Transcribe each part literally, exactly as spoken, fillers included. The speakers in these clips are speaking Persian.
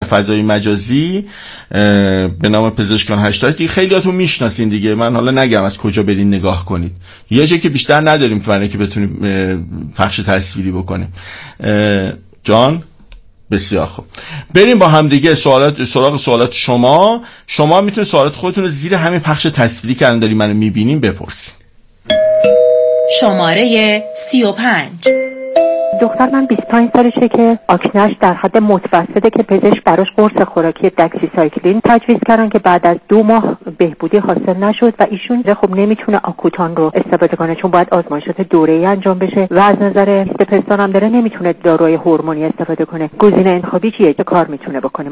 فضای مجازی به نام پزشکان هشتاد دیگه خیلیاتون میشناسین دیگه، من حالا نگم از کجا برین نگاه کنید، یه جایی که بیشتر نداریم برای اینکه بتونیم پخش تصویری بکنیم. جان بسیار خوب، بریم با هم دیگه سوالات سراغ سوالات شما. شما میتونید سوالات خودتون رو زیر همین پخش تصویری که الان داریم منو میبینیم بپرسید. شماره سی و پنج. دختر من بیست و پنج سالشه که آکنه‌اش در حد متوسطه که پزشک براش قرص خوراکی دکسیسایکلین تجویز کردن که بعد از دو ماه بهبودی حاصل نشد و ایشون خب نمیتونه آکوتان رو استفاده کنه چون باید آزمایشات دوره‌ای انجام بشه و از نظر پستان هم داره نمیتونه داروی هورمونی استفاده کنه. گزینه انتخابی چیه؟ چه کار میتونه بکنه؟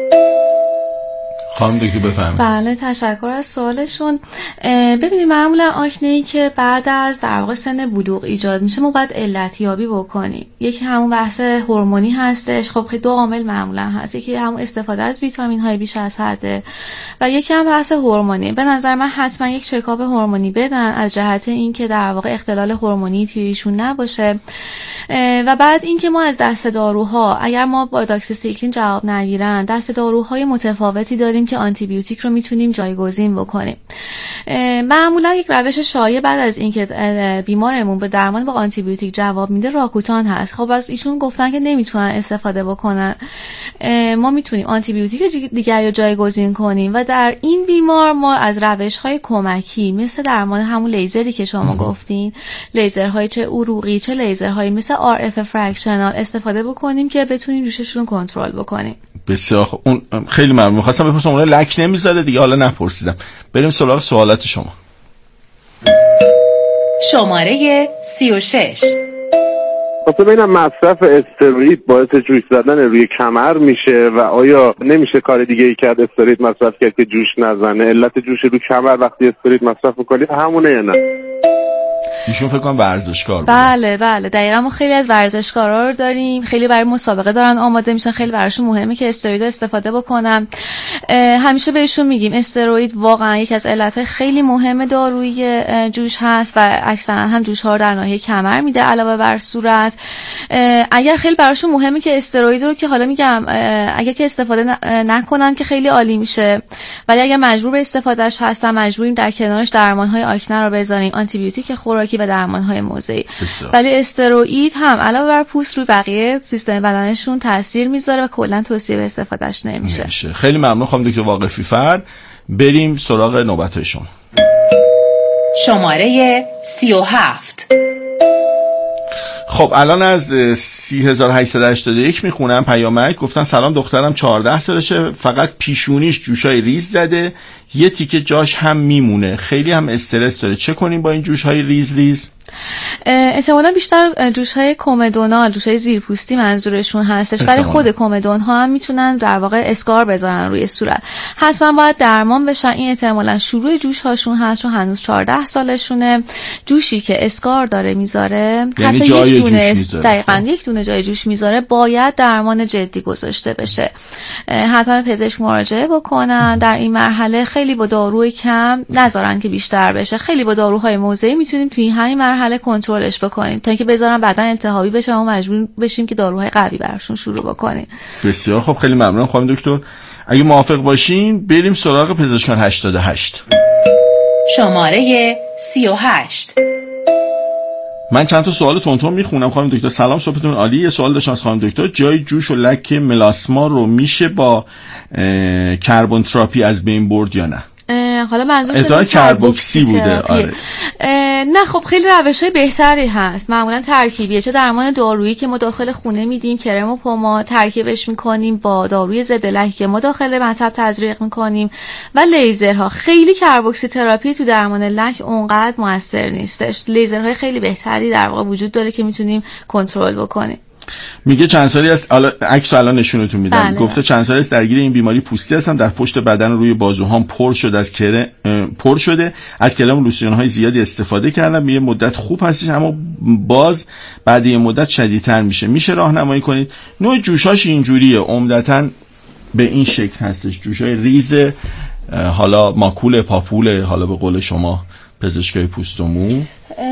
خانم دکتر بفرمایید. بله تشکر از سوالشون. ببینید معمولا آکنه‌ای که بعد از در واقع سن بلوغ ایجاد میشه ما باید علت یابی بکنیم. یکی همون بحث هورمونی هستش، خب دو عامل معمولا هست، یکی همون استفاده از ویتامین های بیش از حده و یکی هم بحث هورمونی. به نظر من حتما یک چکاپ هورمونی بدن از جهت اینکه در واقع اختلال هورمونی توی ایشون نباشه و بعد اینکه ما از دست داروها اگر ما با داکسیسیکلین جواب نگیرن دست داروهای متفاوتی داریم که آنتی بیوتیک رو میتونیم جایگزین بکنیم. معمولا یک روش شایع بعد از اینکه بیمارمون به درمان با آنتی بیوتیک جواب میده راکوتان هست. خب از ایشون گفتن که نمیتونن استفاده بکنن، ما میتونیم آنتی بیوتیک دیگری رو جایگزین کنیم و در این بیمار ما از روش‌های کمکی مثل درمان همون لیزری که شما گفتین، لیزرهای چه عروقی چه لیزرهایی مثل آر اف فرکشنال استفاده بکنیم که بتونیم جوششون کنترل بکنیم. بسیار خوب، اون خیلی ممنون. می‌خواستم بپرسم اون لک نمی‌زده دیگه، حالا نپرسیدم. بریم سراغ سوالات شما. شماره سی و شش. خب ببینم مصرف استروئید باعث جوش زدن روی کمر میشه و آیا نمیشه کار دیگه ای کرد استروئید مصرف کرد که جوش نزنه؟ علت جوش روی کمر وقتی استروئید مصرف می‌کنی همونه یا نه؟ ایشون فکر کنم ورزشکار بود. بله بله دقیقاً، ما خیلی از ورزشکارا رو داریم، خیلی برای مسابقه دارن آماده میشن، خیلی براشون مهمه که استروئید استفاده بکنن. همیشه بهشون میگیم استروئید واقعا یکی از علتهای خیلی مهم دارویی جوش هست و اکثرا هم جوش ها رو در ناحیه کمر میده علاوه بر صورت. اگر خیلی براشون مهمه که استروئید رو که حالا میگم اگر که استفاده نکنن که خیلی عالی میشه، ولی اگر مجبور به استفادهش هستن مجبوریم در کنارش درمانهای آکنه رو بذاریم، آنتی بیوتیک خوراکی و درمانهای موضعی. ولی استروئید هم علاوه بر پوست روی بقیه سیستم بدنشون تاثیر میذاره و کلا توصیه به استفادهش نمیشه. نمیشه. خیلی ممنون خانم دکتر واقفی فرد. بریم سراغ نوبت شما. شماره سی و هفت. خب الان از سی هزار و هشتصد و هشتاد و یک میخونم پیامک. گفتن سلام دخترم چهارده سالشه، فقط پیشونیش جوشای ریز زده، یه تیکه جاش هم میمونه، خیلی هم استرس داره، چه کنیم با این جوشهای ریز ریز؟ احتمالاً بیشتر جوش‌های کومدونال، جوش‌های زیرپوستی منظورشون هستش، ولی خود کومدون ها هم میتونن در واقع اسکار بذارن روی صورت. حتما باید درمان بشن. این احتمالاً شروع جوش هاشون هست چون هنوز چهارده سالشونه. جوشی که اسکار داره میذاره یعنی حتی جای یک دونه جوش دقیقاً یک دونه جای جوش میذاره، باید درمان جدی گذاشته بشه. حتما پزشک مراجعه بکنن. در این مرحله خیلی با داروی کم نذارن که بیشتر بشه، خیلی با داروهای موضعی میتونیم توی همین مرحله کنترلش بکنیم تا اینکه بذارن بدن التهابی بشه و مجبور بشیم که داروهای قوی براشون شروع بکنیم. بسیار خب، خیلی ممنون خانم دکتر. اگه موافق باشین بریم سراغ پزشکان هشتاد و هشت. شماره سی و هشت. من چند تا سوال تونتون میخونم خانم دکتر. سلام، صبحتون عالی. یه سوال داشتم از خانم دکتر، جای جوش و لک ملاسما رو میشه با کربن تراپی از بین برد یا نه؟ حالا منظورش ادعای کربوکسی بوده. آره. نه خب خیلی روش‌های بهتری هست، معمولا ترکیبیه، چه درمان دارویی که ما داخل خونه میدیم، کرم و پماد ترکیبش میکنیم با داروی ضد لک که ما داخل مطب تزریق میکنیم و لیزرها. خیلی کربوکسی تراپی تو درمان لک اونقدر موثر نیستش، لیزرهای خیلی بهتری در واقع وجود داره که میتونیم کنترل بکنیم. میگه چند سالی است، عکس الان نشونتون میدم. بله. گفته چند سالی است درگیر این بیماری پوستی هستم، در پشت بدن روی بازوهام پر شده از کرم پر شده از کرم لوسیون های زیادی استفاده کردم، یه مدت خوب هستش اما باز بعد یه مدت شدیدتر میشه. میشه راهنمایی کنید؟ نوع جوشاش اینجوریه، عمدتاً به این شکل هستش، جوشای ریز، حالا ماکول پاپول، حالا به قول شما پزشکای پوست و مو.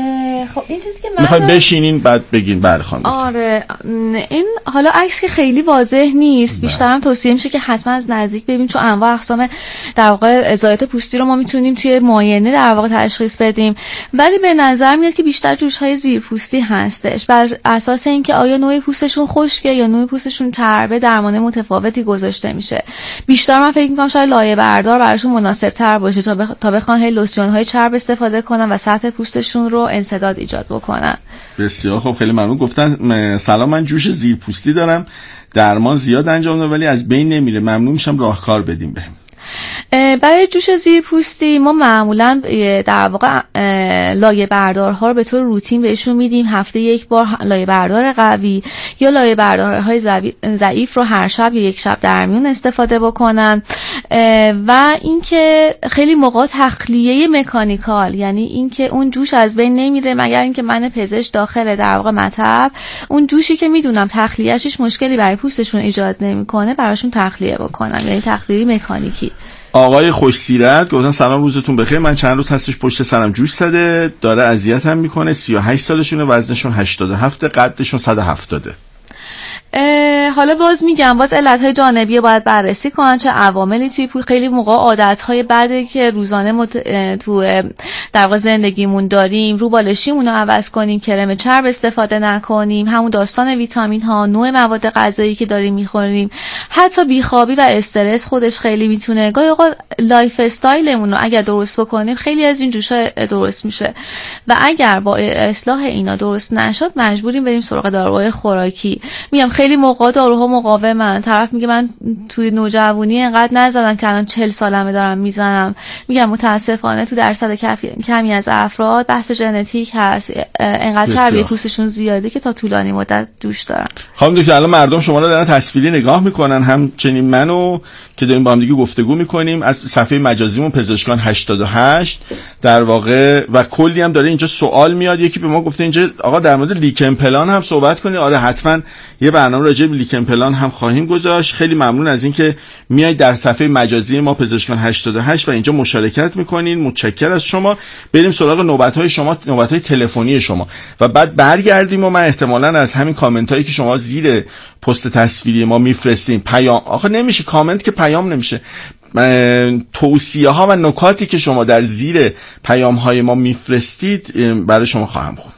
خب این چیزی که من میخوایم بشینین بعد بگین. بله خانم. آره این حالا عکس که خیلی واضح نیست، بیشترم توصیه میشه که حتما از نزدیک ببینیم، چون انواع اقسام در واقع ضایعات پوستی رو ما میتونیم توی معاینه در واقع تشخیص بدیم، ولی به نظر میاد که بیشتر جوش‌های زیرپوستی هستش. بر اساس اینکه آیا نوع پوستشون خشکه یا نوع پوستشون چربه درمان متفاوتی گذاشته میشه. بیشتر من فکر میکنم شاید لایه بردار براشون مناسب تر باشه تا بخ... تا بخوان هی لوسیون های چرب استفاده کنن و سطح پوستشون رو انسداد ایجاد بکنن. بسیار خب، خیلی ممنون. گفتن سلام من جوش زیرپوستی دارم، درمان زیاد انجام دادم ولی از بین نمیره، ممنون میشم راهکار بدیم بهم. برای جوش زیرپوستی ما معمولا در واقع لایه بردارها رو به طور روتین بهشون میدیم، هفته یک بار لایه بردار قوی یا لایه بردارهای ضعیف رو هر شب یا یک شب در میون استفاده بکنن. و اینکه خیلی موقع تخلیه مکانیکال، یعنی اینکه اون جوش از بین نمیره مگر اینکه من پزشک داخل در واقع مطب اون جوشی که میدونم تخلیه‌اش مشکلی برای پوستشون ایجاد نمیکنه براشون تخلیه بکنم، یعنی تخلیه مکانیکی. آقای خوشسیرت گفتن سلام روزتون بخیر، من چند روز هستش پشت سرم جوش زده، داره اذیتم میکنه، سی و هشت سالشونه، وزنشون هشتاد و هفت، قدشون صد و هفتاد. حالا باز میگم باز علتهای جانبی باید بررسی کنن، چه عواملی توی پوست. خیلی موقع عادتهای بده که روزانه مت... تو در واقع زندگیمون داریم، روبالشیمون رو عوض کنیم، کرم چرب استفاده نکنیم، همون داستان ویتامین ها، نوع مواد غذایی که داریم میخوریم، حتی بیخوابی و استرس خودش خیلی میتونه. گاهی اوقات لایف استایلمون رو اگر درست بکنیم خیلی از این جوشا درست میشه و اگر با اصلاح اینا درست نشد مجبوریم بریم سراغ داروهای خوراکی. میگم خیلی موقع داروها مقاومن، طرف میگه من توی نوجوانی انقدر نزدم که الان چهل سالمه دارم میزنم. میگم متاسفانه تو درصد کمی از افراد بحث ژنتیک هست، انقدر چربی پوستشون زیاده که تا طولانی مدت جوش دارن. خانم دکتر الان مردم شما رو دارن تصویری نگاه میکنن، همچنین منو که داریم با هم دیگه گفتگو میکنیم از صفحه مجازیمون پزشکان هشتاد و هشت در واقع، و کلی هم داره اینجا سوال میاد. یکی به ما گفته اینجا آقا در مورد لیکن پلان هم صحبت کنی. آره حتما یه برنامه راجع به لیکن پلان هم خواهیم گذاشت. خیلی ممنون از اینکه میایید در صفحه مجازی ما پزشکان هشتاد و هشت و اینجا مشارکت میکنین. متشکرم از شما. بریم سراغ نوبت‌های شما، نوبت‌های تلفنی شما و بعد برگردیم و من احتمالاً از همین کامنتایی که شما زیر پست تصویری ما میفرستین، پیام آخه نمیشه کامنت که پیام نمیشه، توصیه ها و نکاتی که شما در زیر پیام های ما میفرستید برای شما خواهم خوند.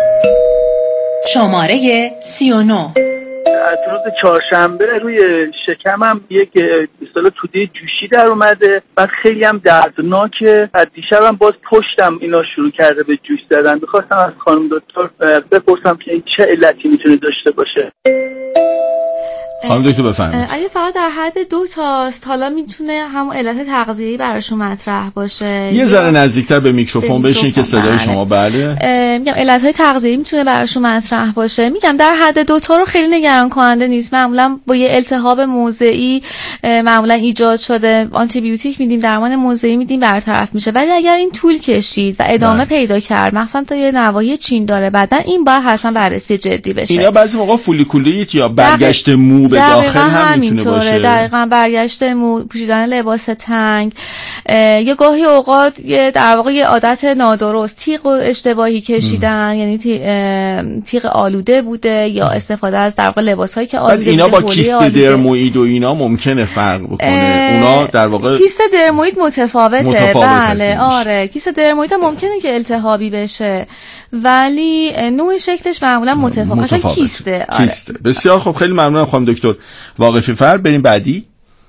شماره سی و نه. از روز چهارشنبه روی شکمم یک مثلا توده جوشی در اومده، بعد خیلی هم دردناکه. از دیشبم باز پشتم اینا شروع کرده به جوش زدن. می‌خواستم از خانم دکتر بپرسم که این چه علتی میتونه داشته باشه. خانم دکتر بفرمایید. اگه فقط در حد دو تاست حالا میتونه همون علت تغذیه‌ای براشون مطرح باشه. یه ذره نزدیکتر به میکروفون بشین که صدای بله. شما بله. میگم علت‌های تغذیه‌ای میتونه براشون مطرح باشه. میگم در حد دو تا رو خیلی نگران کننده نیست. معمولا با یه التهاب موضعی معمولا ایجاد شده، آنتی بیوتیک میدیم، درمان موضعی میدیم، برطرف میشه. ولی اگر این طول کشید و ادامه بله. پیدا کرد، مثلا تا یه نواحی چین داره بعدن، این باید حتما بررسی جدی بشه. اینا بعضی موقع فولیکولیت یا برگشت مو به داخل هم میتونه باشه. دقیقاً برگشت مو، پوشیدن لباس تنگ، یه گاهی اوقات یه در واقع یه عادت نادرست، تیغ اشتباهی کشیدن م. یعنی تیغ آلوده بوده یا استفاده از در واقع لباسایی که آلوده بوده. اینا با کیست درموئید و اینا ممکنه فرق بکنه. اونا در واقع کیست درموئید متفاوته. متفاوت بله آره کیست درموئید هم ممکنه که التهابی بشه ولی نوع شکلش معمولا متفاوته. کیسته. آره. کیسته. بسیار خب، خیلی ممنونم خانم دکتر واقفی فر. بریم بعدی.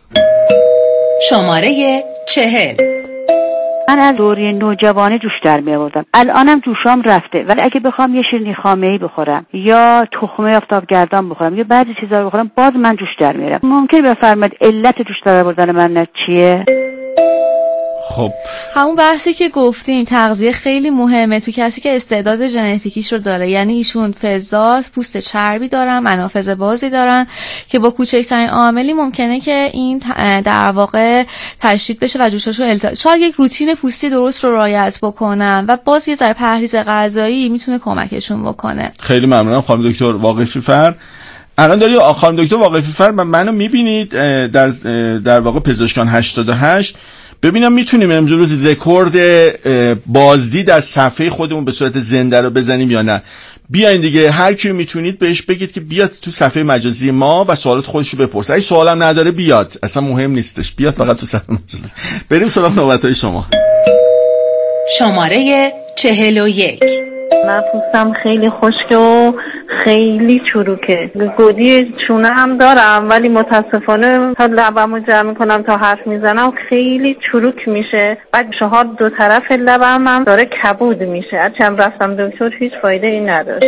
شماره چهل. من از دوره نوجوانی جوش در می آوردم، الانم جوشام رفته، ولی اگه بخوام یه شیرینی خامه‌ای بخورم یا تخمه آفتابگردان بخورم یا بعضی چیزا رو بخورم باز من جوش در میارم. ممکنه بفرمایید علت جوش در آوردن من چیه؟ خب همون بحثی که گفتیم تغذیه خیلی مهمه تو کسی که استعداد ژنتیکیش رو داره، یعنی ایشون فضات، پوست چربی دارن، منافذ بازی دارن که با کوچکترین عاملی ممکنه که این در واقع تشدید بشه و جوشاشو التهاب. شاید یک روتین پوستی درست رو رعایت بکنن و باز یه ذره پرهیز غذایی میتونه کمکشون بکنه. خیلی ممنونم خانم دکتر واقفی فر. الان داری خانم دکتر واقفی فر منو میبینید در در واقع پزشکان هشتاد و هشت. ببینم میتونیم امروز رکورد بازدید از صفحه خودمون به صورت زنده رو بزنیم یا نه. بیاین دیگه، هر کی میتونید بهش بگید که بیاد تو صفحه مجازی ما و سوالات خودش رو بپرسه. اگه سوالم نداره بیاد، اصلا مهم نیستش، بیاد فقط تو صفحه مجازی. بریم سراغ نوبت‌های شما. شماره چهل و یک. من پوستم خیلی خشکه و خیلی چروکه، گودی چونه هم دارم ولی متاسفانه تا لبمو جمع کنم تا حرف میزنم خیلی چروک میشه. بعد چهار دو طرف لبم هم داره کبود میشه. هرچند رفتم دکتر هیچ فایده ای نداشت.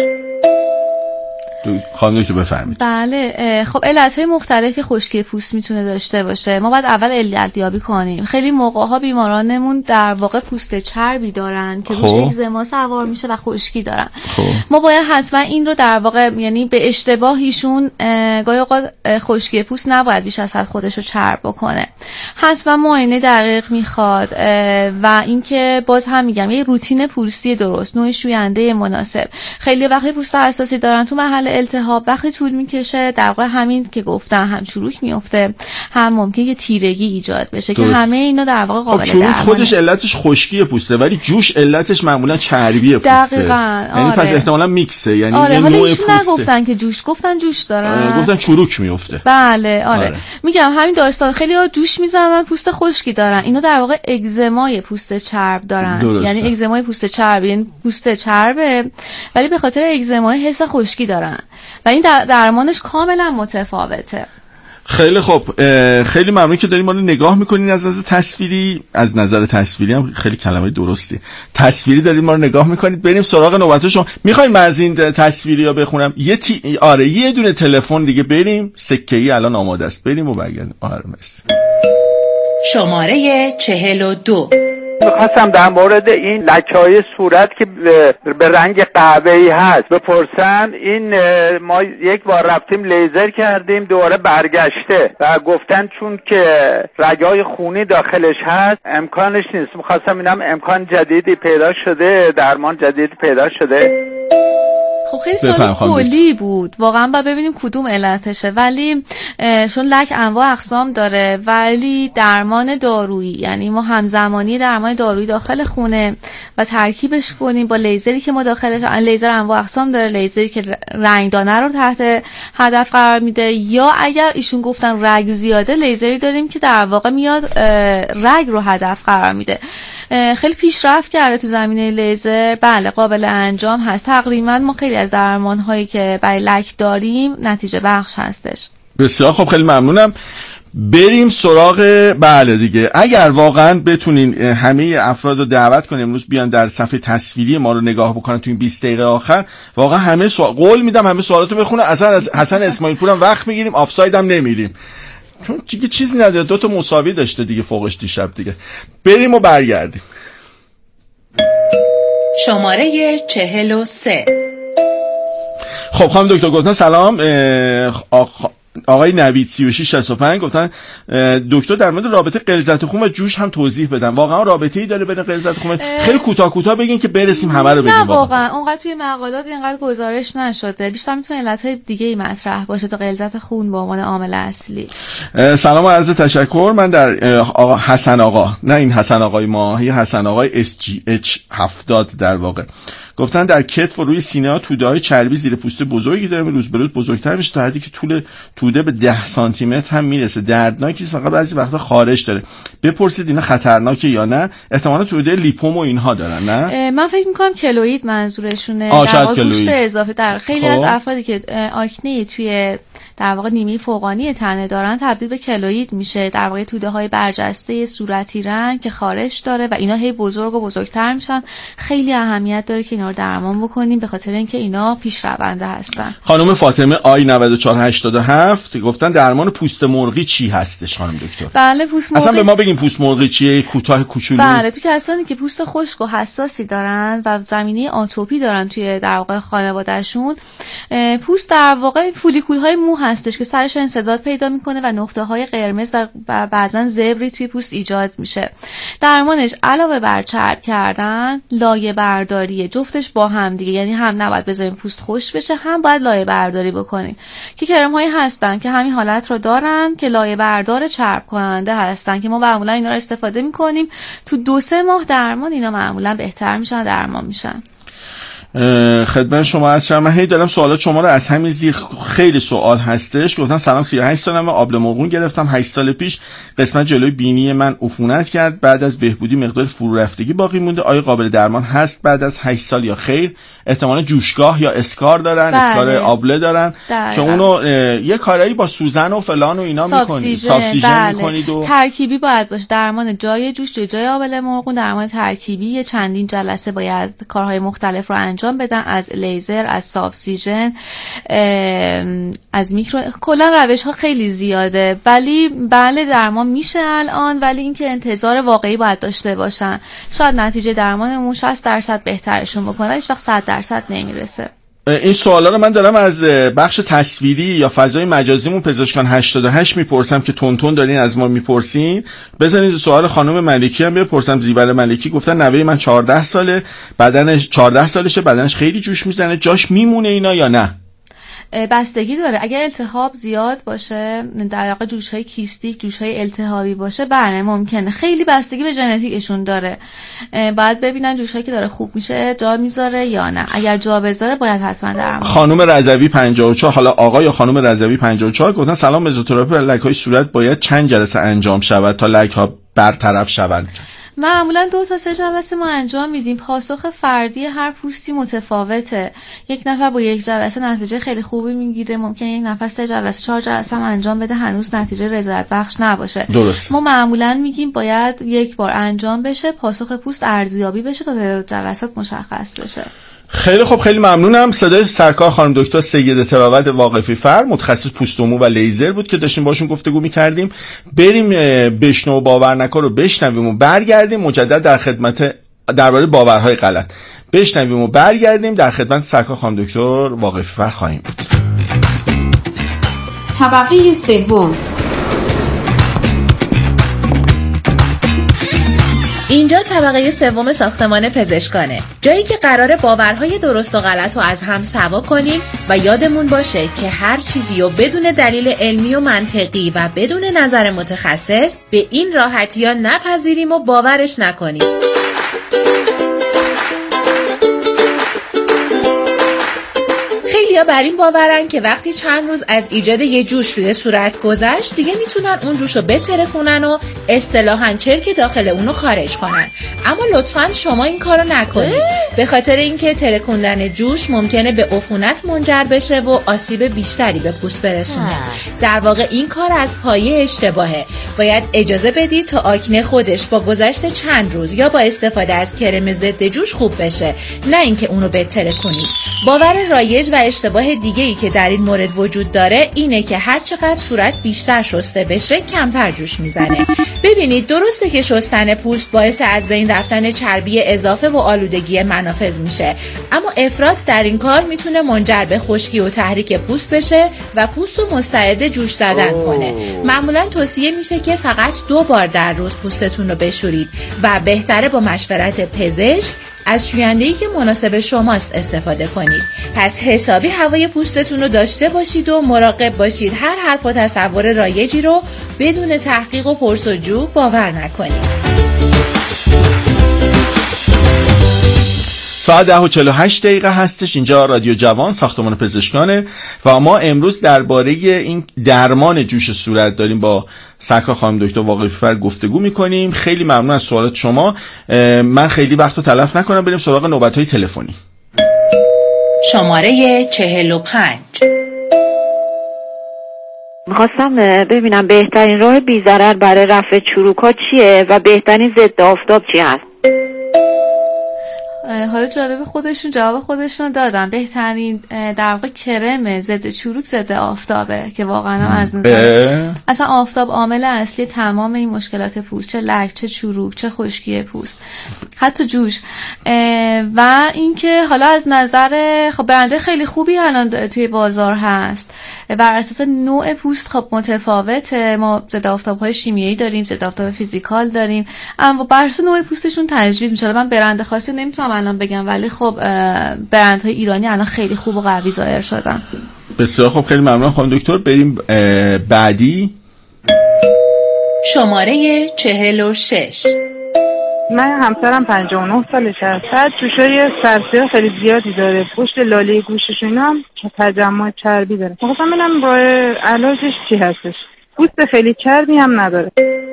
خانم دکتر بفرمایید. بله، خب علتهای مختلفی خشکی پوست میتونه داشته باشه. ما باید اول علت یابی کنیم. خیلی موقع‌ها بیمارانمون در واقع پوست چربی دارن که روش اگزما سوار میشه و خشکی دارن. خب. ما باید حتما این رو در واقع، یعنی به اشتباه ایشون گاهی اوقات خشکی پوست نباید بیش از حد خودش رو چرب بکنه. حتما معاینه دقیق میخواد و اینکه باز هم میگم یه روتین پوستی درست، نوع شوینده مناسب. خیلی وقتی پوست حساسی دارن تو مرحله التهاب وقتی طول میکشه در واقع همین که گفتن هم چروک میفته، هم ممکنه که تیرگی ایجاد بشه درست. که همه اینا در واقع قابل درمانه. خب چروک خودش علتش خشکی پوسته ولی جوش علتش معمولا چربی پوسته. دقیقاً. یعنی آره. پس احتمالاً میکسه، یعنی آره. یه حالا نوع ایشون پوسته. نگفتن که جوش، گفتن جوش دارن. آره. گفتن چروک میفته. بله آره. آره. میگم همین داستان خیلی‌ها جوش میزنن پوست خشکی دارن. اینا در واقع اگزمای پوست چرب دارن. درسته. یعنی اگزمای پوست چرب، یعنی پوست چربه ولی به خاطر اگزمای حس خشکی دارن و این درمانش کاملا متفاوته. خیلی خوب، خیلی ممنون که دارین ما رو نگاه میکنین از نظر تصویری. از نظر تصویری هم خیلی کلمه درستی، تصویری دارین ما رو نگاه میکنید. بریم سراغ نوبت شما. میخواین من از این تصویری ها بخونم یه تی... آره یه دونه تلفن دیگه بریم، سکه‌ای الان آماده است، بریم و برگردیم. آره مرسی. شماره چهل و دو. میخواستم در مورد این لکه‌های صورت که به رنگ قهوه‌ای هست بپرسن. این ما یک بار رفتیم لیزر کردیم دوباره برگشته و گفتن چون که رگ‌های خونی داخلش هست امکانش نیست. میخواستم اینم امکان جدیدی پیدا شده، درمان جدیدی پیدا شده. خب خیلی سوال کلی بود واقعا، با ببینیم کدوم علتشه. ولی چون لک انواع اقسام داره ولی درمان دارویی، یعنی ما همزمانی درمان دارویی داخل خونه و ترکیبش کنیم با لیزری که ما داخلش، لیزر انواع اقسام داره، لیزری که رنگدانه رو تحت هدف قرار میده، یا اگر ایشون گفتن رگ زیاده لیزری داریم که در واقع میاد رگ رو هدف قرار میده. خیلی پیشرفت کرده تو زمینه لیزر. بله قابل انجام هست. تقریبا ما خیلی از درمان هایی که برای لک داریم نتیجه بخش هستش. بسیار خب، خیلی ممنونم. بریم سراغ بله دیگه. اگر واقعا بتونین همه افراد رو دعوت کنیم امروز بیان در صفحه تصویری ما رو نگاه بکنن تو این بیست دقیقه آخر، واقعا همه سوال قول میدم همه سوالاتو بخونه. اصلا از حسن اسماعیل پور هم وقت میگیریم، آفساید هم نمیریم چون دیگه چیزی نداره، دو تا مساوی داشته دیگه فوقش دیشب دیگه. بریم و برگردیم. شماره چهل و سه. خب خانم دکتر گفتن سلام، آخ... آقای نوید سی و شش شصت و پنج گفتن دکتر در مورد رابطه غلظت خون و جوش هم توضیح بدن. واقعا رابطه‌ای داره بین غلظت خون؟ خیلی کوتاه کوتاه بگین که برسیم همه رو بگیم. نه واقعا اونقدر توی مقالات اینقدر گزارش نشده، بیشتر میتونه علت‌های دیگه‌ای مطرح باشه تا غلظت خون به عنوان عامل اصلی. سلام و عرض تشکر. من در آقا حسن آقا، نه این حسن آقای ما، یه حسن آقای اس جی اچ هفتاد در واقع گفتن در کتف و روی سینه ها توده‌های چربی زیر پوست بزرگی داره، روز به روز بزرگتر میشه تا حدی که طول توده به ده سانتی متر هم میرسه. دردناکی است، فقط بعضی وقتا خارش داره. بپرسید اینا خطرناکه یا نه؟ احتمالاً توده لیپوم و اینها دارن. نه من فکر می‌کنم کلوید منظورشونه، در واقع گوشت اضافه. در خیلی خواه. از افرادی که آکنه توی در واقع نیمه فوقانی تنه دارن تبدیل به کلوید میشه، در واقع توده‌های برجسته صورتی رنگ که خارش داره و اینا هی بزرگ و بزرگتر میشن. خیلی اهمیت داره که اینا رو درمان بکنیم به خاطر اینکه اینا پیشرونده هستن. خانم فاطمه آی نود و چهار هشتاد و هفت گفتن درمان پوست مرغی چی هستش خانم دکتر؟ بله پوست مرغی. اصلا به ما بگیم پوست مرغی چیه؟ کوتاه کوچولو. بله تو کسانی که پوست خشک و حساسی دارن و زمینه آتوپی دارن توی در واقع خانوادهشون، پوست در واقع فولیکول های مو هستش که سرش انسداد پیدا میکنه و نقطه های قرمز و بعضا زبری توی پوست ایجاد میشه. درمانش علاوه بر چرب کردن لایه برداریه، جفتش با هم دیگه، یعنی هم نباید بذاریم پوست خوش بشه، هم باید لایه برداری بکنیم. که کرم هایی هستن که همین حالت رو دارن که لایه بردار چرب کننده هستن که ما معمولا اینا رو استفاده میکنیم. تو دو سه ماه درمان اینا معمولا بهتر میشن، درمان میشن. خدمت شما از شما هی دارم سوالات شما رو از همین زیر، خیلی سوال هستش. گفتن سلام، سی و هشت سالمه، آبله مرغون گرفتم هشت سال پیش، قسمت جلوی بینی من عفونت کرد، بعد از بهبودی مقدار فرو رفتگی باقی مونده، آیا قابل درمان هست بعد از هشت سال یا خیر؟ احتمالاً جوشگاه یا اسکار دارن. بله. اسکار آبله دارن دقیقا. که اونو یه کارایی با سوزن و فلان و اینا میکنید، سابسیژن بله. میکنید و ترکیبی باید باشه. درمان جای جوش جای آبله مرغون درمان ترکیبی، چندین جلسه باید کارهای مختلف رو انجام بدن، از لیزر، از سابسیژن، از میکرو، کلا روش ها خیلی زیاده. ولی بله درمان میشه الان، ولی اینکه انتظار واقعی باید داشته باشن. شاید نتیجه درمانمون شصت درصد بهترشون بکنه ولی هیچ وقت صد درصد نمیرسه. این سوالا رو من دارم از بخش تصویری یا فضای مجازیمون پزشکان هشتاد و هشت میپرسم که تون تون دارین از ما میپرسین. بزنید سوال خانم ملکی هم بپرسم. زیور ملکی گفتن نوه من چهارده ساله، بدنش چهارده سالشه، بدنش خیلی جوش میزنه، جاش میمونه اینا یا نه؟ بستگی داره. اگر التهاب زیاد باشه، در واقع جوش‌های کیستیک، جوش‌های التهابی باشه، بله ممکنه. خیلی بستگی به ژنتیکشون داره. باید ببینن جوش‌هایی که داره خوب میشه جا میذاره یا نه. اگر جا بذاره باید حتما درمان. خانم رضوی پنجاه و چهار، حالا آقا یا خانم رضوی پنجاه و چهار گفتن سلام، مزوتراپی برای لک‌های صورت باید چند جلسه انجام شود تا لک‌ها برطرف شوند؟ معمولا دو تا سه جلسه ما انجام میدیم. پاسخ فردی هر پوستی متفاوته. یک نفر با یک جلسه نتیجه خیلی خوبی میگیره، ممکنه یک نفر سه جلسه چهار جلسه هم انجام بده هنوز نتیجه رضایت بخش نباشه. درست. ما معمولا میگیم باید یک بار انجام بشه، پاسخ پوست ارزیابی بشه تا جلسات مشخص بشه. خیلی خوب، خیلی ممنونم. صدای سرکار خانم دکتر سید تراوت واقفی فر، متخصص پوست و مو و لیزر بود که داشتیم باشون گفتگو می‌کردیم. بریم بشنو باور نکن رو بشنویم و برگردیم مجدد در خدمت درباره باورهای غلط. بشنویم و برگردیم در خدمت سرکار خانم دکتر واقفی فر خواهیم بود. طبقه سوم. اینجا طبقه سوم ساختمان پزشکانه، جایی که قراره باورهای درست و غلط رو از هم سوا کنیم و یادمون باشه که هر چیزی رو بدون دلیل علمی و منطقی و بدون نظر متخصص به این راحتی ها نپذیریم و باورش نکنیم. خیلیا بر این باورن که وقتی چند روز از ایجاد یه جوش روی صورت گذشت دیگه میتونن اون جوش رو بتره کنن و اصطلاحاً چرک داخل اونو خارج کنن. اما لطفاً شما این کارو نکنید، به خاطر اینکه ترکوندن جوش ممکنه به عفونت منجر بشه و آسیب بیشتری به پوست برسونه. در واقع این کار از پایه اشتباهه. باید اجازه بدید تا آکنه خودش با گذشت چند روز یا با استفاده از کرم ضد جوش خوب بشه، نه اینکه اونو بتره کنید. باور رایج و اشتباه دیگه‌ای که در این مورد وجود داره اینه که هر چقدر صورت بیشتر شسته بشه کمتر جوش میزنه. ببینید درسته که شستن پوست باعث از بین رفتن چربی اضافه و آلودگی منافذ میشه، اما افراط در این کار میتونه منجر به خشکی و تحریک پوست بشه و پوست رو مستعد جوش زدن کنه. معمولا توصیه میشه که فقط دو بار در روز پوستتون رو بشورید و بهتره با مشورت پزشک از شوینده‌ای که مناسب شماست استفاده کنید. پس حسابی هوای پوستتون رو داشته باشید و مراقب باشید هر حرف و تصور رایجی رو بدون تحقیق و پرس‌وجو باور نکنید. ساعت ده و چهل و هشت دقیقه هستش. اینجا رادیو جوان ساختمان پزشکانه و ما امروز درباره این درمان جوش صورت داریم با سرکار خانم دکتر واقفی فر گفتگو میکنیم. خیلی ممنون از سوالات شما. من خیلی وقت رو تلف نکنم، بریم سراغ نوبت‌های تلفنی. شماره چهل و پنج. میخواستم ببینم بهترین راه بی‌ضرر برای رفع چروک‌ها چیه و بهترین ضد آفتاب چی هست؟ حالا جالب خودشون جواب خودشون دادن. بهترین در واقع کرم ضد چروک ضد آفتابه که واقعا از نظر اصلا آفتاب عامل اصلی تمام این مشکلات پوست، چه لک، چه چروک، چه خشکی پوست، حتی جوش. و اینکه حالا از نظر خب برنده خیلی خوبی الان توی بازار هست بر اساس نوع پوست. خب متفاوته، ما ضد آفتاب‌های شیمیایی داریم، ضد آفتاب فیزیکال داریم، اما بر اساس نوع پوستشون تجویز میشه. من برند خاصی نمیتونم الان بگم، ولی خب برندهای ایرانی الان خیلی خوب و قوی ظاهر شدن. بسیار خب، خیلی ممنون خانم دکتر. بریم بعدی. شماره چهل و شش. من همسرم پنجاه و نه سالش هست. بعد جوشای سرسیا خیلی زیادی داره، پشت لاله گوششون هم تجمع چربی داره. می‌خواستم ببینم با علاجش چی هستش. پوست خیلی چربی هم نداره.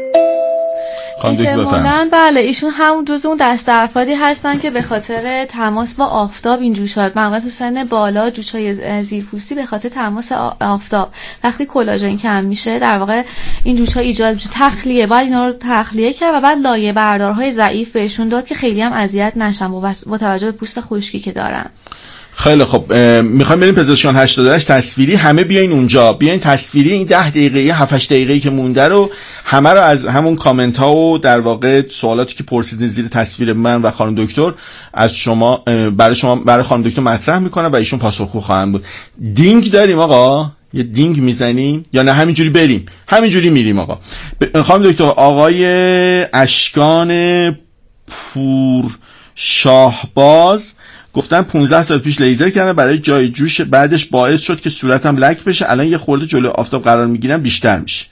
احتمالاً بله، ایشون همون جزء اون دسته افرادی هستن که به خاطر تماس با آفتاب این جوشات، معمولا تو سن بالا جوشای زیرپوستی به خاطر تماس آفتاب وقتی کلاژن کم میشه در واقع این جوش‌ها ایجاد میشه. تخلیه، بعد اینا رو تخلیه کرد و بعد لایه بردارهای ضعیف بهشون داد که خیلی هم اذیت نشن با توجه به پوست خشکی که دارن. خیلی خب، میخوایم بریم پزشکان هشتاد و هشت تصویری. همه بیاین اونجا، بیاین تصویری. این ده دقیقه هفت هشت دقیقه‌ای که مونده رو همه رو از همون کامنت ها و در واقع سوالاتی که پرسیدین زیر تصویر من و خانم دکتر از شما برای شما برای خانم دکتر مطرح میکنه و ایشون پاسخگو خواهند بود. دینگ داریم آقا؟ یه دینگ میزنیم یا نه همینجوری بریم؟ همینجوری میریم آقا. خانم دکتر، آقای اشکان پور شاهباز گفتن پانزده سال پیش لیزر کردن برای جای جوش، بعدش باعث شد که صورتم لک بشه، الان یه خورده جلوی آفتاب قرار میگیرم بیشتر میشه.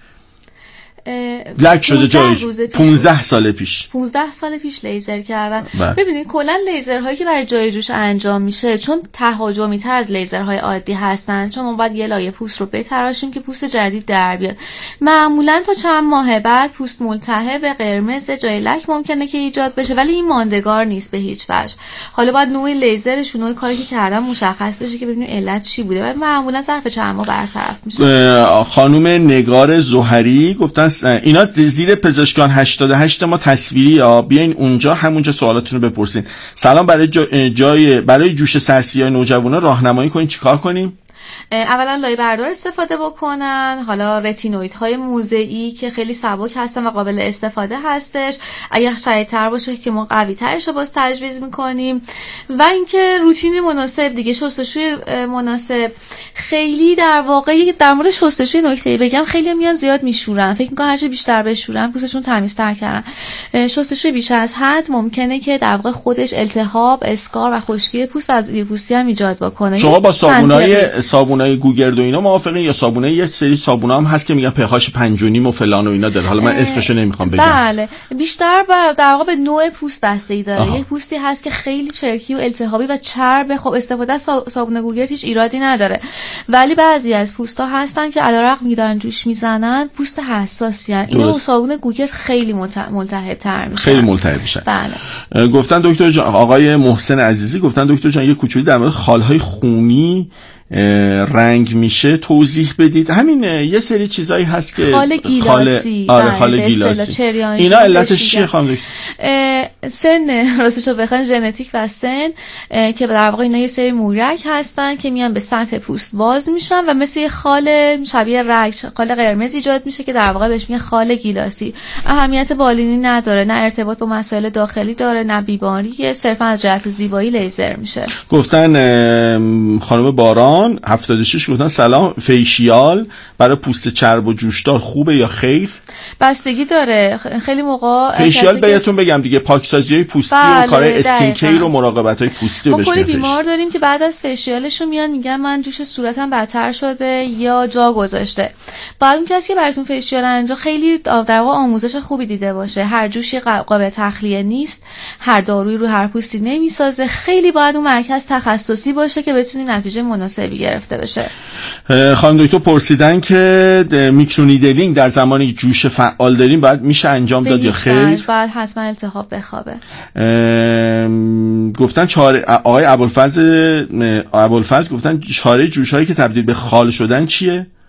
لک شده جای پانزده سال پیش پانزده سال پیش لیزر کردن. ببینید کلا لیزرهایی که برای جای جوش انجام میشه چون تهاجمی تر از لیزرهای عادی هستن، چون ما باید یه لایه پوست رو بتراشیم که پوست جدید در بیاد. معمولا تا چند ماه بعد پوست ملتهب قرمز جای لک ممکنه که ایجاد بشه، ولی این ماندگار نیست به هیچ وجه. حالا باید نوع لیزرشون، نوع کاری که کردن مشخص بشه که ببینیم علت چی بوده و معمولا ظرف چند ماه برطرف میشه. خانم نگار زهری گفتن اینا زیر پزشکان هشتاد و هشت ما تصویری ها، بیاین اونجا همونجا سوالاتون رو بپرسین. سلام، برای جا جای برای جوش سرسیای نوجوانا راهنمایی کنین چیکار کنیم؟ اولا لایه بردار استفاده بکنن، حالا رتینوید های موضعی که خیلی سبک هستن و قابل استفاده هستش. اگر شدیدتر باشه که ما قوی ترش رو باز تجویز میکنیم. و اینکه روتین مناسب دیگه، شستشوی مناسب. خیلی در واقع در مورد شستشوی نکته‌ای بگم، خیلی میان زیاد میشورن، فکر میکنن هرچی بیشتر بشورن پوستشون تمیزتر کردن. شستشوی بیش از حد ممکنه که در واقع خودش التهاب، اسکار و خشکی پوست و زیرپوستی هم ایجاد بکنه. شما با صابونای صابونای گوگرد و اینا موافقین یا صابونه یه سری صابونا هم هست که میگن پخش پنج و نیم و فلان و اینا داره، حالا من اسمشو نمیخوام بگم. بله، بیشتر در واقع به نوع پوست بستگی داره. آها. یک پوستی هست که خیلی چرکی و التهابی و چرب، خب استفاده از صابون گوگرد هیچ ایرادی نداره، ولی بعضی از پوستا هستن که علیرغم که دارن جوش میزنن پوست حساسی ان، اینو صابون گوگرد خیلی ملتهب تر میشه، خیلی ملتهب میشه. بله. گفتن دکتر جان، آقای محسن عزیزی گفتن دکتر جان یه کوچولی در مورد خالهای خونی رنگ میشه توضیح بدید. همین یه سری چیزایی هست که خال گیلاسی، آره خال گیلاسی، اینا علتش چیه خانم؟ سن، راستشو بخواین ژنتیک و سن که در واقع اینا یه سری مورک هستن که میان به سطح پوست باز میشن و مثل یه خال شبیه رگ، خال قرمز ایجاد میشه که در واقع بهش میگن خال گیلاسی. اهمیت بالینی نداره، نه ارتباط با مسائل داخلی داره، نه بیماریه، صرفا از جهت زیبایی لیزر میشه. گفتن خانم باران هفتاد و شش گفتن سلام، فیشیال برای پوست چرب و جوشدار خوبه یا خیر؟ بستگی داره. خیلی موقع فیشیال بهتون بگم دیگه پاکسازی‌های پوستی بله، و کارهای اسکین کیر و مراقبت‌های پوستی رو بهش می‌گن. کلی بیمار داریم که بعد از فیشیالشون میان میگن من جوش صورتم بدتر شده یا جا گذاشته. بعد اون کسی که براتون فیشیال انجام خیلی در واقع آموزش خوبی دیده باشه، هر جوشی قابل تخلیه نیست، هر دارویی رو هر پوستی نمیسازه، خیلی باید اون مرکز تخصصی باشه که بتونیم نتیجه مناسبی گرفته بشه. خانم دکتر پرسیدن که میکرونیدلینگ در زمانی جوش فعال داریم باید میشه انجام داد یا خیر؟ باید حتما التهاب بخوابه. گفتن چاره، آقای ابوالفضل ابوالفضل گفتن چاره جوشایی که تبدیل به خال شدن چیه؟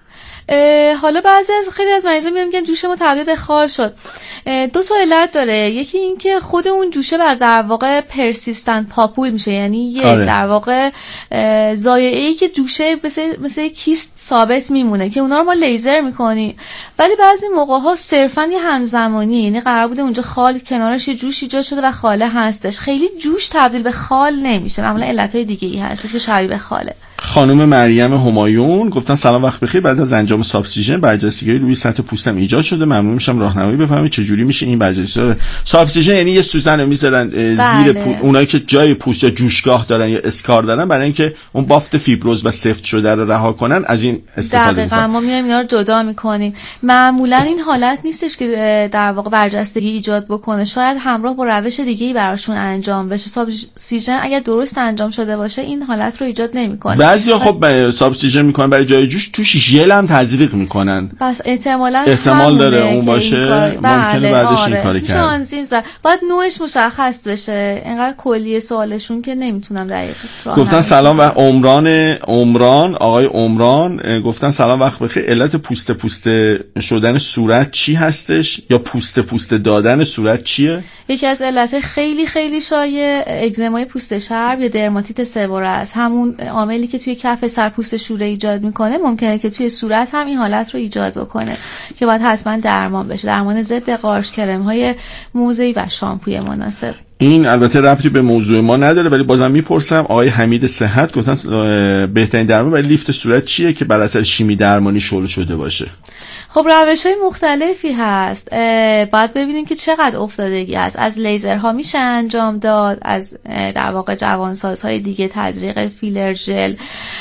حالا بعضی از خیلی از مریضا میگن جوش ما تبدیل به خال شد. دو تا علت داره. یکی این که خود اون جوشه بر در واقع پرسیستنت پاپول میشه، یعنی یه آره. در واقع ضایعه‌ای که جوشه مثل مثل کیست ثابت میمونه که اونا رو ما لیزر میکنیم، ولی بعضی موقع ها صرفا یه همزمانی، یعنی قرار بوده اونجا خال کنارش یه جوش ایجاد شده و خاله هستش، خیلی جوش تبدیل به خال نمیشه، معمولا علتهای دیگه ای هستش که شبیه به خاله. خانم مریم همایون گفتن سلام وقت بخیر، بعد از انجام سابسیژن برجستگی روی سطح پوستم ایجاد شده، ممنون میشم راهنمایی بفرمایید چه جوری میشه این برجسته. سابسیژن یعنی یه سوزن رو میذارن زیر پوست، اونایی که جای پوست یا جوشگاه دارن یا اسکار دارن، برای اینکه اون بافت فیبروز و سفت شده رو رها کنن از این استفاده میکنن. دقیقاً ما میایم اینا رو جدا میکنیم. معمولا این حالت نیستش که در واقع برجستگی ایجاد بکنه، شاید همراه با روش دیگه‌ای براشون انجام بشه. سابسیژن اگه درست انجام شده باشه این حالت رو ایجاد نمیکنه. بعضیا خب سابسیژن میکنن برای جای جوش، توش ژل هم تزریق میکنن، بس احتمالاً احتمال داره اون باشه، کار... ممکنه بله بعدش آره. این کاری کرد. شانزیم زد. باید نوعش مشخص بشه، اینقدر کلیه سوالشون که نمیتونم دقیق گفتن سلام و عمران عمران آقای عمران گفتن سلام وقت بخیر، علت پوست پوست شدن صورت چی هستش یا پوست پوست دادن صورت چیه؟ یکی از علت خیلی خیلی شایع اگزمای پوست چرب یا درماتیت سبوره است، همون عاملی که توی کف سر پوست شوره ایجاد میکنه ممکنه که توی صورت هم این حالت رو ایجاد بکنه که باید حتما درمان بشه، درمان ضد قارچ، کرم های موضعی و شامپوی مناسب. این البته ربطی به موضوع ما نداره ولی بازم میپرسم. آقای حمید صحت گفتن بهترین درمان برای لیفت صورت چیه که بر اثر شیمی درمانی شعله شده باشه؟ خب روش‌های مختلفی هست، باید ببینیم که چقدر افتادگی هست. از لیزرها میشه انجام داد، از در واقع جوانسازهای دیگه، تزریق فیلر ژل،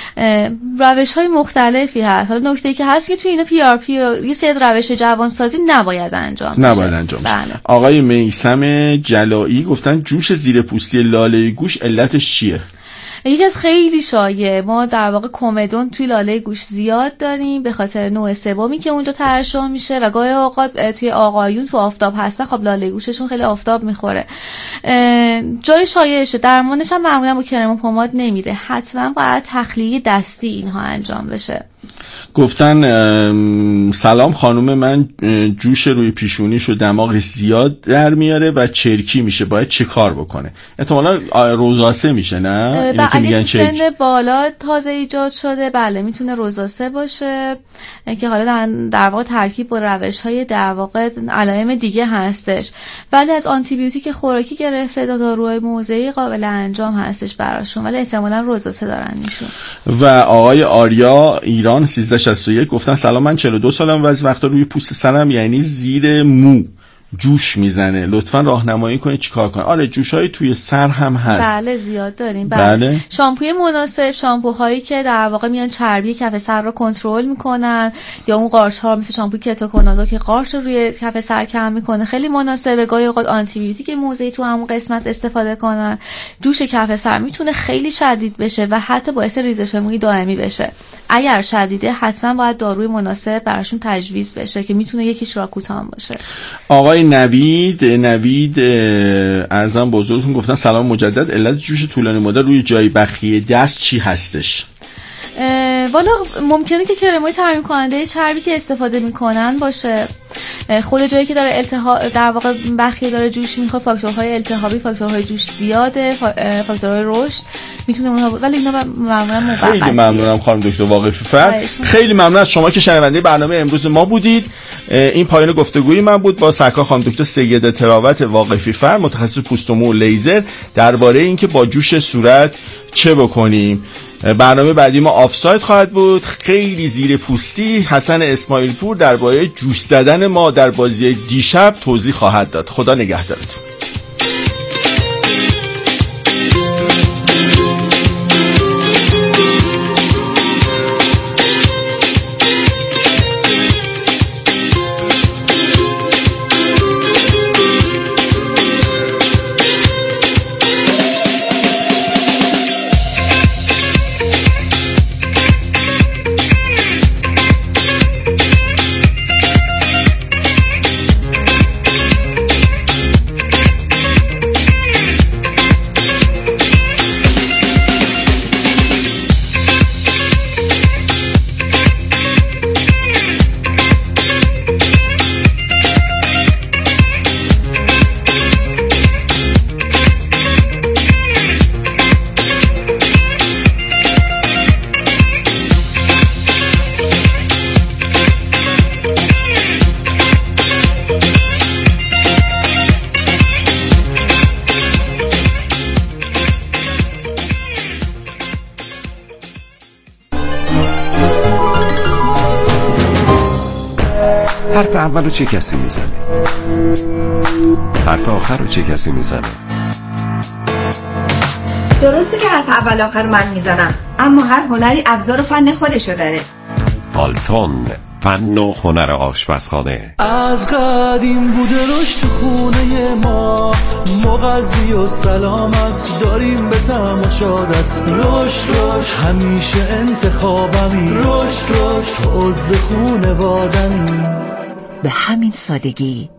روش‌های مختلفی هست. حالا نکته‌ای که هست که توی اینا پی آر پی و یه سری از روش جوانسازی نباید انجام بشه. نباید انجام بشه. آقای میثم جلایی گفتن جوش زیر پوستی لاله گوش علتش چیه؟ یکی از خیلی شایع، ما در واقع کومدون توی لاله گوش زیاد داریم به خاطر نوع سومی که اونجا ترشح میشه و گاهی اوقات توی آقایون تو آفتاب هستن، خب لاله گوششون خیلی آفتاب میخوره. جای شایعشه، درمانش هم معمولا با کرم و پماد نمیره، حتما باید تخلیه دستی اینها انجام بشه. گفتن سلام خانم، من جوش روی پیشونیش و دماغش زیاد در میاره و چرکی میشه، باید چه کار بکنه؟ احتمالا روزاسه میشه نه؟ اینو که میگن چرکی. سن بالا تازه ایجاد شده بله میتونه روزاسه باشه که حالا در, در واقع ترکیب با روش‌های در واقع علائم دیگه هستش، ولی از آنتی بیوتیک خوراکی گرفته تا داروهای موضعی قابل انجام هستش براشون، ولی احتمالا روزاسه دارن میشون. و آقای آریا ایران سیزده شصت و یک گفتن سلام، من چهل و دو سالم و از وقتا روی پوست سرم یعنی زیر مو جوش میزنه، لطفا راهنمایی کنید چیکار کنم. آره جوشای توی سر هم هست. بله زیاد داریم. بله, بله. شامپوی مناسب، شامپوهایی که در واقع میان چربی کف سر رو کنترل میکنن، یا اون قارچ ها مثل شامپوی کتوکونازو که قارچ رو روی کف سر کم میکنه خیلی مناسبه. گاهی اوقات آنتی بیوتیک موضعی تو همون قسمت استفاده کنن. جوش کف سر میتونه خیلی شدید بشه و حتی باعث ریزش موی دائمی بشه. اگر شدیده حتما باید داروی مناسب براشون تجویز بشه که میتونه یکیش راکوتان باشه. آقای نوید نوید ارزم بزرگتون گفتن سلام مجدد، علت جوش طولانی مدت روی جای بخیه دست چی هستش؟ والا ممکنه که کرمای ترمیم کننده چربی که استفاده میکنن باشه، خود جایی که داره التهاب در واقع بخیه داره جوش میخوره، فاکتورهای التهابی، فاکتورهای جوش زیاده، فاکتورهای رشد میتونه اونها، ولی اینا معمولا موقت. خیلی ممنونم خانم دکتر واقفی فر، خیلی ممنون از شما که شنونده برنامه امروز ما بودید. این پایان گفتگوی من بود با سرکار خانم دکتر سید تراوت واقفی فر، متخصص پوست و مو لیزر، درباره اینکه با جوش صورت چه بکنیم. برنامه بعدی ما آفساید خواهد بود. خیلی زیر پوستی حسن اسماعیل پور درباره جوش زدن ما در بازی دیشب توضیح خواهد داد. خدا نگهدارتون. اولو چه کسی میزنه؟ حرف آخر رو چه کسی میزنه؟ درسته که حرف اول آخر من میزنم، اما هر هنری ابزار و فن خودشو داره. آلتون، فن و هنر آشپزخانه. از قدیم بوده رشد خونه ما، مغذی و سلامت داریم به طعم و شادت. رشد رشد همیشه انتخابمی، رشد رشد تو عضو خونوادمی. به همین سادگی